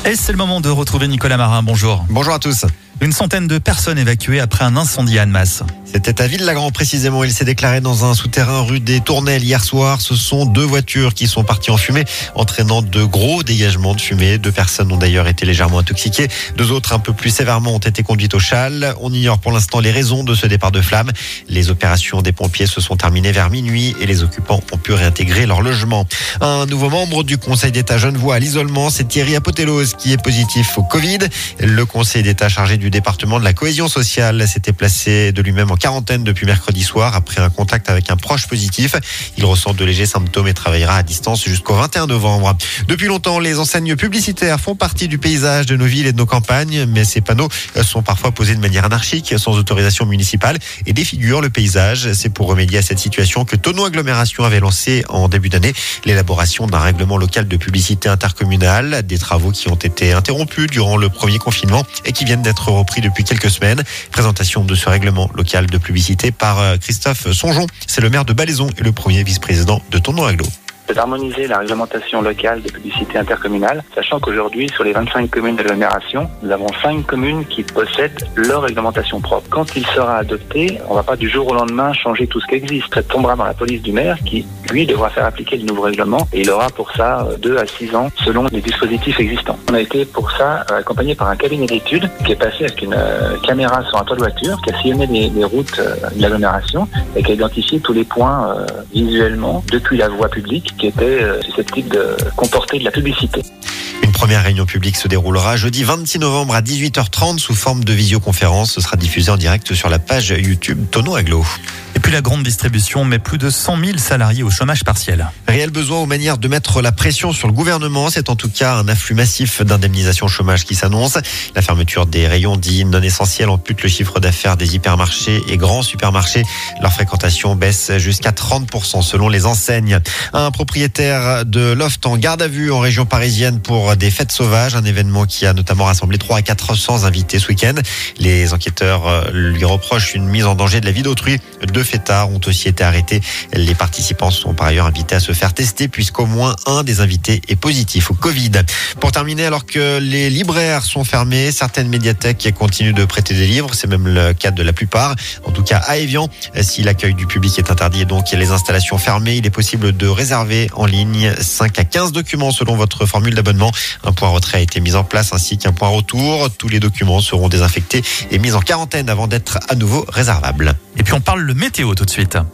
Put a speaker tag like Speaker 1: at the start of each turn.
Speaker 1: Et c'est le moment de retrouver Nicolas Marin. Bonjour.
Speaker 2: Bonjour à tous.
Speaker 1: Une centaine de personnes évacuées après un incendie à Annemasse.
Speaker 2: C'était à Ville-Lagrand précisément. Il s'est déclaré dans un souterrain rue des Tournelles hier soir. Ce sont 2 voitures qui sont parties en fumée, entraînant de gros dégagements de fumée. 2 personnes ont d'ailleurs été légèrement intoxiquées. 2 autres un peu plus sévèrement ont été conduites au châle. On ignore pour l'instant les raisons de ce départ de flammes. Les opérations des pompiers se sont terminées vers minuit et les occupants ont pu réintégrer leur logement. Un nouveau membre du Conseil d'État genevois à l'isolement, c'est Thierry Apotelos qui est positif au Covid. Le Conseil d'État chargé du département de la cohésion sociale s'était placé de lui-même en quarantaine depuis mercredi soir après un contact avec un proche positif. Il ressent de légers symptômes et travaillera à distance jusqu'au 21 novembre. Depuis longtemps, les enseignes publicitaires font partie du paysage de nos villes et de nos campagnes, mais ces panneaux sont parfois posés de manière anarchique, sans autorisation municipale et défigurent le paysage. C'est pour remédier à cette situation que Tonneau Agglomération avait lancé en début d'année l'élaboration d'un règlement local de publicité intercommunale, des travaux qui ont été interrompus durant le premier confinement et qui viennent d'être repris depuis quelques semaines. Présentation de ce règlement local de publicité par Christophe Songeon. C'est le maire de Ballaison et le premier vice-président de Tonneau Agglo.
Speaker 3: C'est d'harmoniser la réglementation locale de publicité intercommunale, sachant qu'aujourd'hui, sur les 25 communes d'agglomération, nous avons 5 communes qui possèdent leur réglementation propre. Quand il sera adopté, on ne va pas du jour au lendemain changer tout ce qui existe. Ça tombera dans la police du maire qui, lui, devra faire appliquer le nouveau règlement et il aura pour ça 2 à 6 ans selon les dispositifs existants. On a été pour ça accompagné par un cabinet d'études qui est passé avec une caméra sur un toit de voiture, qui a sillonné les routes de l'agglomération et qui a identifié tous les points visuellement depuis la voie publique qui était susceptible de comporter de la publicité.
Speaker 2: Une première réunion publique se déroulera jeudi 26 novembre à 18h30 sous forme de visioconférence. Ce sera diffusé en direct sur la page YouTube Tonneau Agglo.
Speaker 1: Et puis la grande distribution met plus de 100 000 salariés au chômage partiel.
Speaker 2: Réel besoin aux manières de mettre la pression sur le gouvernement. C'est en tout cas un afflux massif d'indemnisation chômage qui s'annonce. La fermeture des rayons dits non essentiels ampute le chiffre d'affaires des hypermarchés et grands supermarchés. Leur fréquentation baisse jusqu'à 30% selon les enseignes. Un propriétaire de loft en garde à vue en région parisienne pour des fêtes sauvages. Un événement qui a notamment rassemblé 300 à 400 invités ce week-end. Les enquêteurs lui reprochent une mise en danger de la vie d'autrui. 2 fêtards ont aussi été arrêtés. Les participants sont par ailleurs invités à se faire tester puisqu'au moins un des invités est positif au Covid. Pour terminer, alors que les libraires sont fermés, certaines médiathèques continuent de prêter des livres. C'est même le cas de la plupart. En tout cas, à Évian, si l'accueil du public est interdit et donc les installations fermées, il est possible de réserver en ligne 5 à 15 documents selon votre formule d'abonnement. Un point retrait a été mis en place ainsi qu'un point retour. Tous les documents seront désinfectés et mis en quarantaine avant d'être à nouveau réservables.
Speaker 1: Et puis on parle le météo tout de suite.